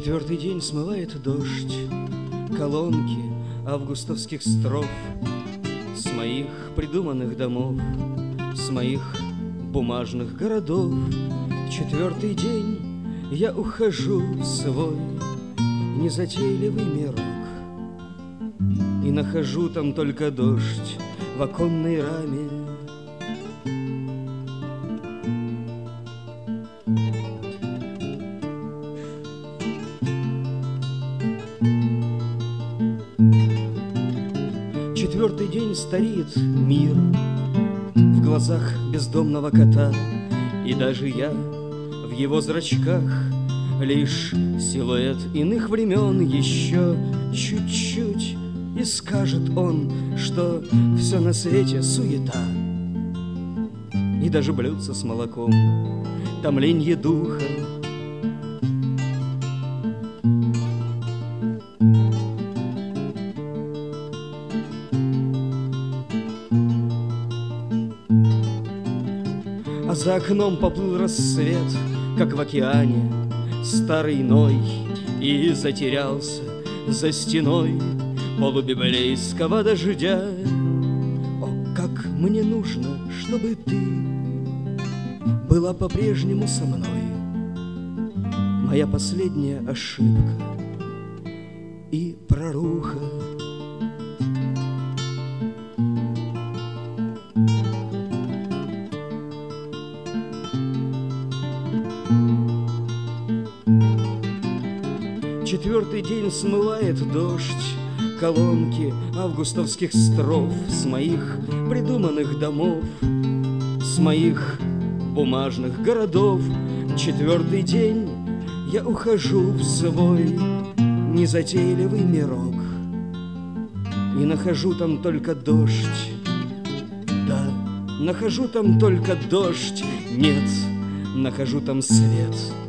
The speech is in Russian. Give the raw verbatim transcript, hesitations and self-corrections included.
Четвертый день смывает дождь колонки августовских строф с моих придуманных домов, с моих бумажных городов. Четвертый день я ухожу в свой незатейливый мирок и нахожу там только дождь в оконной раме. Четвертый день стареет мир в глазах бездомного кота, и даже я в его зрачках лишь силуэт иных времен. Еще чуть-чуть, и скажет он, что все на свете суета, и даже блюдце с молоком, томленье духа. А за окном поплыл рассвет, как в океане старый Ной, и затерялся за стеной полубиблейского дождя. О, как мне нужно, чтобы ты была по-прежнему со мной, моя последняя ошибка и проруха. Четвертый день смывает дождь колонки августовских строф с моих придуманных домов, с моих бумажных городов. Четвертый день я ухожу в свой незатейливый мирок и нахожу там только дождь. Да, нахожу там только дождь. Нет, нахожу там свет.